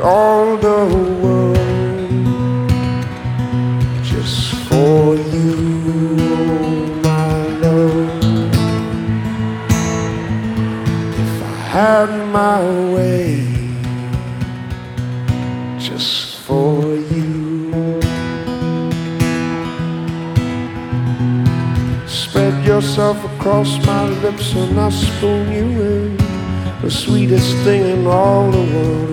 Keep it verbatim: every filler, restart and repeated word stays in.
all the world just for you, oh my love. If I had my way, just for you. Spread yourself across my lips and I spoon you in, the sweetest thing in all the world.